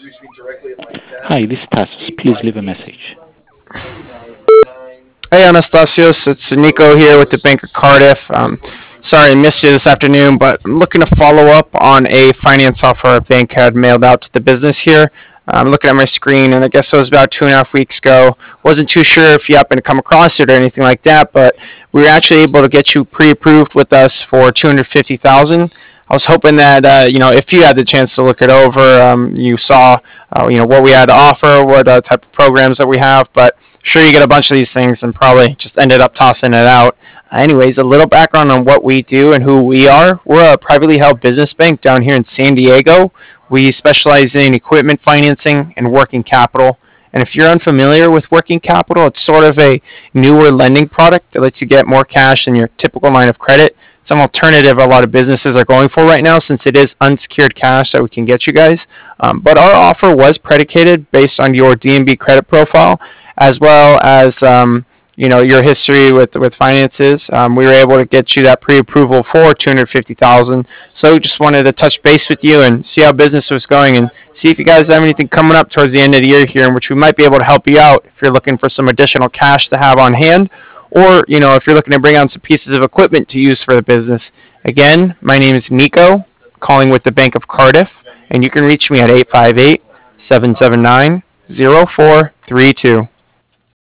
Hi, this is Tassos. Please leave a message. Hey Anastasios, it's Nico here with the Bank of Cardiff. Sorry I missed you this afternoon, but I'm looking to follow up on a finance offer our bank had mailed out to the business here. I'm looking at my screen, and I guess it was about 2.5 weeks ago. Wasn't too sure if you happened to come across it or anything like that, but we were actually able to get you pre-approved with us for 250,000. I was hoping that if you had the chance to look it over, you saw what we had to offer, what type of programs that we have. But sure, you get a bunch of these things and probably just ended up tossing it out. Anyways, a little background on what we do and who we are. We're a privately held business bank down here in San Diego. We specialize in equipment financing and working capital. And if you're unfamiliar with working capital, it's sort of a newer lending product that lets you get more cash than your typical line of credit. It's an alternative a lot of businesses are going for right now since it is unsecured cash that we can get you guys. But our offer was predicated based on your DNB credit profile as well as your history with finances. We were able to get you that pre-approval for 250,000. So just wanted to touch base with you and see how business was going and see if you guys have anything coming up towards the end of the year here in which we might be able to help you out if you're looking for some additional cash to have on hand, or if you're looking to bring on some pieces of equipment to use for the business. Again, my name is Nico, calling with the Bank of Cardiff, and you can reach me at 858 779 0432.